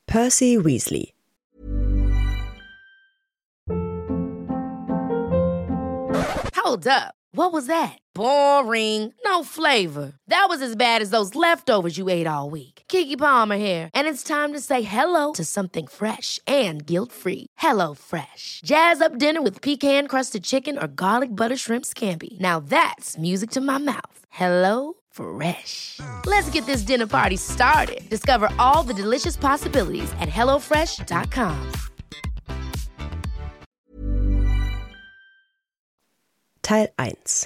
Percy Weasley. Hold up. What was that? Boring. No flavor. That was as bad as those leftovers you ate all week. Keke Palmer here. And it's time to say hello to something fresh and guilt-free. HelloFresh. Jazz up dinner with pecan-crusted chicken or garlic butter shrimp scampi. Now that's music to my mouth. HelloFresh. Let's get this dinner party started. Discover all the delicious possibilities at HelloFresh.com. Teil 1.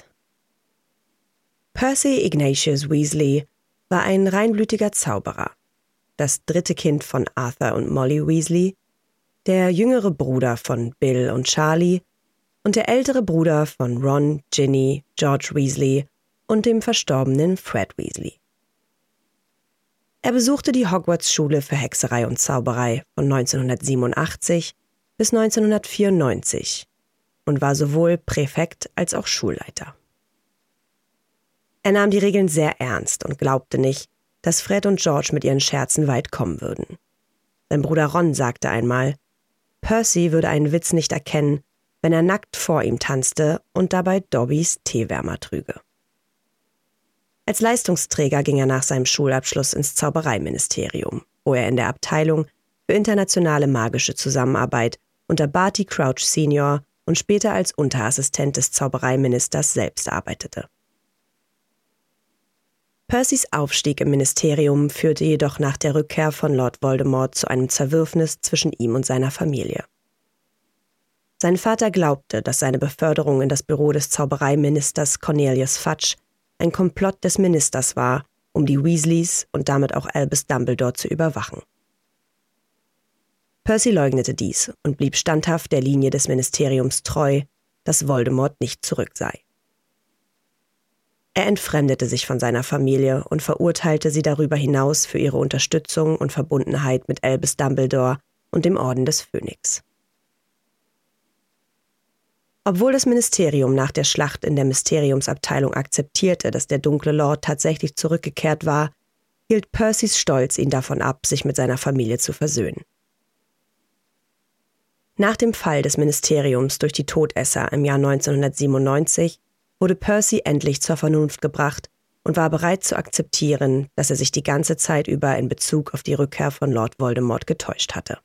Percy Ignatius Weasley war ein reinblütiger Zauberer, das dritte Kind von Arthur und Molly Weasley, der jüngere Bruder von Bill und Charlie und der ältere Bruder von Ron, Ginny, George Weasley und dem verstorbenen Fred Weasley. Er besuchte die Hogwarts-Schule für Hexerei und Zauberei von 1987 bis 1994 und war sowohl Präfekt als auch Schulleiter. Er nahm die Regeln sehr ernst und glaubte nicht, dass Fred und George mit ihren Scherzen weit kommen würden. Sein Bruder Ron sagte einmal, Percy würde einen Witz nicht erkennen, wenn er nackt vor ihm tanzte und dabei Dobbys Teewärmer trüge. Als Leistungsträger ging er nach seinem Schulabschluss ins Zaubereiministerium, wo er in der Abteilung für internationale magische Zusammenarbeit unter Barty Crouch Senior und später als Unterassistent des Zaubereiministers selbst arbeitete. Percys Aufstieg im Ministerium führte jedoch nach der Rückkehr von Lord Voldemort zu einem Zerwürfnis zwischen ihm und seiner Familie. Sein Vater glaubte, dass seine Beförderung in das Büro des Zaubereiministers Cornelius Fudge ein Komplott des Ministers war, um die Weasleys und damit auch Albus Dumbledore zu überwachen. Percy leugnete dies und blieb standhaft der Linie des Ministeriums treu, dass Voldemort nicht zurück sei. Er entfremdete sich von seiner Familie und verurteilte sie darüber hinaus für ihre Unterstützung und Verbundenheit mit Albus Dumbledore und dem Orden des Phönix. Obwohl das Ministerium nach der Schlacht in der Mysteriumsabteilung akzeptierte, dass der dunkle Lord tatsächlich zurückgekehrt war, hielt Percys Stolz ihn davon ab, sich mit seiner Familie zu versöhnen. Nach dem Fall des Ministeriums durch die Todesser im Jahr 1997 wurde Percy endlich zur Vernunft gebracht und war bereit zu akzeptieren, dass er sich die ganze Zeit über in Bezug auf die Rückkehr von Lord Voldemort getäuscht hatte.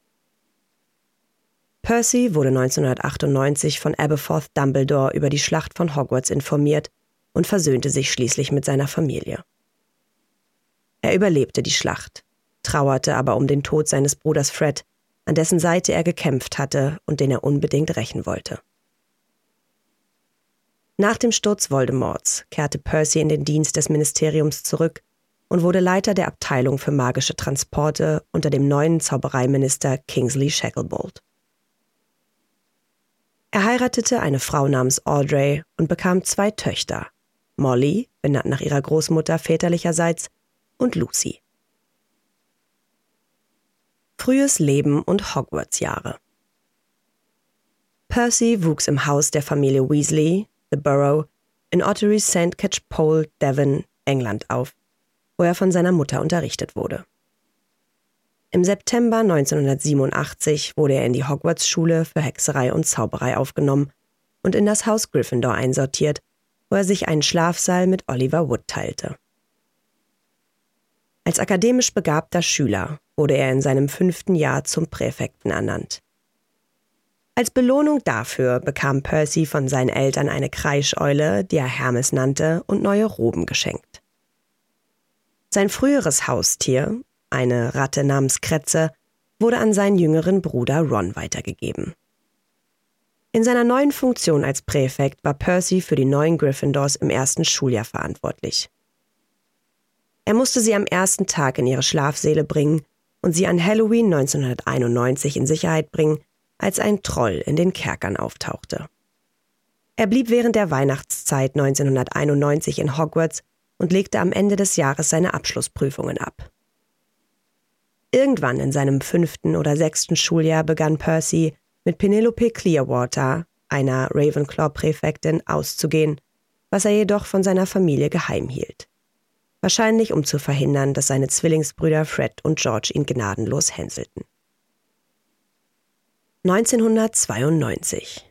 Percy wurde 1998 von Aberforth Dumbledore über die Schlacht von Hogwarts informiert und versöhnte sich schließlich mit seiner Familie. Er überlebte die Schlacht, trauerte aber um den Tod seines Bruders Fred, an dessen Seite er gekämpft hatte und den er unbedingt rächen wollte. Nach dem Sturz Voldemorts kehrte Percy in den Dienst des Ministeriums zurück und wurde Leiter der Abteilung für magische Transporte unter dem neuen Zaubereiminister Kingsley Shacklebolt. Er heiratete eine Frau namens Audrey und bekam 2 Töchter, Molly, benannt nach ihrer Großmutter väterlicherseits, und Lucy. Frühes Leben und Hogwarts-Jahre. Percy wuchs im Haus der Familie Weasley, The Burrow, in Ottery St. Catchpole, Devon, England auf, wo er von seiner Mutter unterrichtet wurde. Im September 1987 wurde er in die Hogwarts-Schule für Hexerei und Zauberei aufgenommen und in das Haus Gryffindor einsortiert, wo er sich einen Schlafsaal mit Oliver Wood teilte. Als akademisch begabter Schüler wurde er in seinem 5. Jahr zum Präfekten ernannt. Als Belohnung dafür bekam Percy von seinen Eltern eine Kreischeule, die er Hermes nannte, und neue Roben geschenkt. Sein früheres Haustier, eine Ratte namens Kretze, wurde an seinen jüngeren Bruder Ron weitergegeben. In seiner neuen Funktion als Präfekt war Percy für die neuen Gryffindors im ersten Schuljahr verantwortlich. Er musste sie am ersten Tag in ihre Schlafsäle bringen und sie an Halloween 1991 in Sicherheit bringen, als ein Troll in den Kerkern auftauchte. Er blieb während der Weihnachtszeit 1991 in Hogwarts und legte am Ende des Jahres seine Abschlussprüfungen ab. Irgendwann in seinem 5. oder 6. Schuljahr begann Percy, mit Penelope Clearwater, einer Ravenclaw-Präfektin, auszugehen, was er jedoch von seiner Familie geheim hielt. wahrscheinlich um zu verhindern, dass seine Zwillingsbrüder Fred und George ihn gnadenlos hänselten. 1992.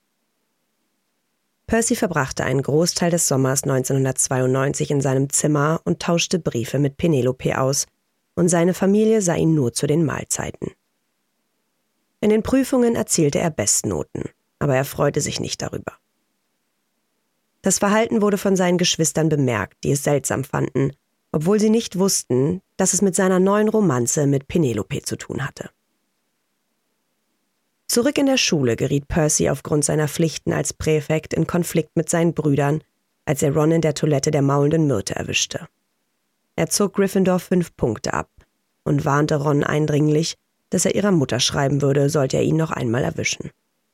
Percy verbrachte einen Großteil des Sommers 1992 in seinem Zimmer und tauschte Briefe mit Penelope aus, und seine Familie sah ihn nur zu den Mahlzeiten. In den Prüfungen erzielte er Bestnoten, aber er freute sich nicht darüber. Das Verhalten wurde von seinen Geschwistern bemerkt, die es seltsam fanden, obwohl sie nicht wussten, dass es mit seiner neuen Romanze mit Penelope zu tun hatte. Zurück in der Schule geriet Percy aufgrund seiner Pflichten als Präfekt in Konflikt mit seinen Brüdern, als er Ron in der Toilette der maulenden Myrte erwischte. Er zog Gryffindor 5 Punkte ab und warnte Ron eindringlich, dass er ihrer Mutter schreiben würde, sollte er ihn noch einmal erwischen.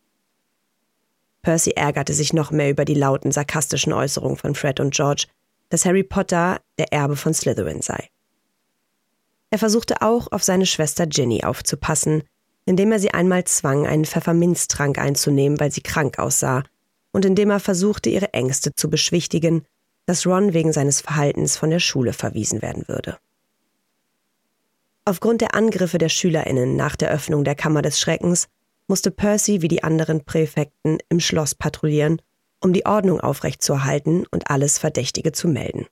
Percy ärgerte sich noch mehr über die lauten, sarkastischen Äußerungen von Fred und George, dass Harry Potter der Erbe von Slytherin sei. Er versuchte auch, auf seine Schwester Ginny aufzupassen, indem er sie einmal zwang, einen Pfefferminztrank einzunehmen, weil sie krank aussah, und indem er versuchte, ihre Ängste zu beschwichtigen, dass Ron wegen seines Verhaltens von der Schule verwiesen werden würde. Aufgrund der Angriffe der SchülerInnen nach der Öffnung der Kammer des Schreckens musste Percy wie die anderen Präfekten im Schloss patrouillieren, um die Ordnung aufrechtzuerhalten und alles Verdächtige zu melden.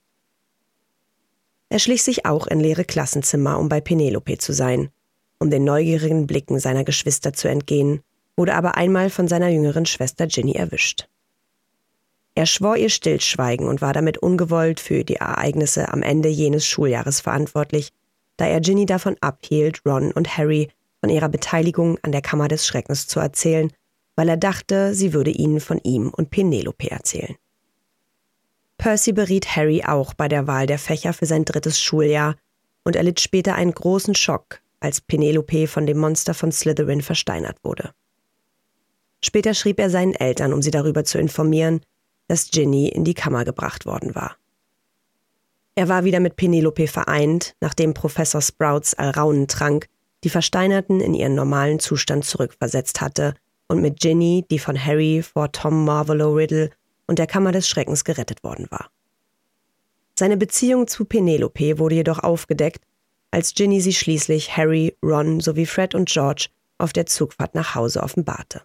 Er schlich sich auch in leere Klassenzimmer, um bei Penelope zu sein, um den neugierigen Blicken seiner Geschwister zu entgehen, wurde aber einmal von seiner jüngeren Schwester Ginny erwischt. Er schwor ihr Stillschweigen und war damit ungewollt für die Ereignisse am Ende jenes Schuljahres verantwortlich, da er Ginny davon abhielt, Ron und Harry von ihrer Beteiligung an der Kammer des Schreckens zu erzählen, weil er dachte, sie würde ihnen von ihm und Penelope erzählen. Percy beriet Harry auch bei der Wahl der Fächer für sein 3. Schuljahr und erlitt später einen großen Schock, als Penelope von dem Monster von Slytherin versteinert wurde. Später schrieb er seinen Eltern, um sie darüber zu informieren, dass Ginny in die Kammer gebracht worden war. Er war wieder mit Penelope vereint, nachdem Professor Sprouts Alraunentrank die Versteinerten in ihren normalen Zustand zurückversetzt hatte und mit Ginny, die von Harry vor Tom Marvolo Riddle und der Kammer des Schreckens gerettet worden war. Seine Beziehung zu Penelope wurde jedoch aufgedeckt, als Ginny sie schließlich Harry, Ron sowie Fred und George auf der Zugfahrt nach Hause offenbarte.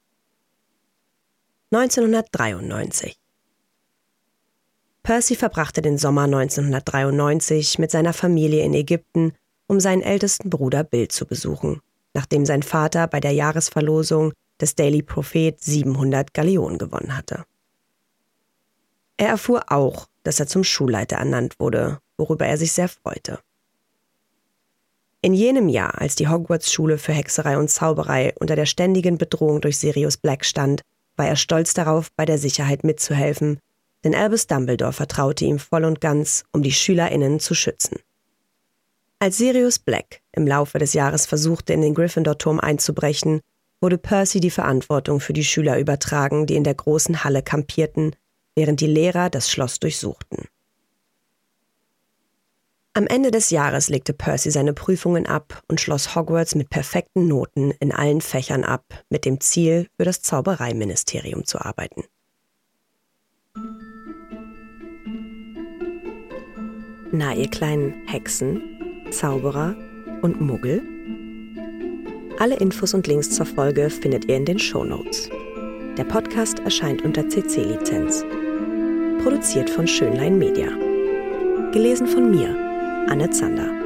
1993. Percy verbrachte den Sommer 1993 mit seiner Familie in Ägypten, um seinen ältesten Bruder Bill zu besuchen, nachdem sein Vater bei der Jahresverlosung des Daily Prophet 700 Galeonen gewonnen hatte. Er erfuhr auch, dass er zum Schulleiter ernannt wurde, worüber er sich sehr freute. In jenem Jahr, als die Hogwarts-Schule für Hexerei und Zauberei unter der ständigen Bedrohung durch Sirius Black stand, war er stolz darauf, bei der Sicherheit mitzuhelfen, denn Albus Dumbledore vertraute ihm voll und ganz, um die SchülerInnen zu schützen. Als Sirius Black im Laufe des Jahres versuchte, in den Gryffindor-Turm einzubrechen, wurde Percy die Verantwortung für die Schüler übertragen, die in der großen Halle kampierten, während die Lehrer das Schloss durchsuchten. Am Ende des Jahres legte Percy seine Prüfungen ab und schloss Hogwarts mit perfekten Noten in allen Fächern ab, mit dem Ziel, für das Zaubereiministerium zu arbeiten. Na, ihr kleinen Hexen, Zauberer und Muggel? Alle Infos und Links zur Folge findet ihr in den Shownotes. Der Podcast erscheint unter CC-Lizenz. Produziert von Schönlein Media. Gelesen von mir, Anne Zander.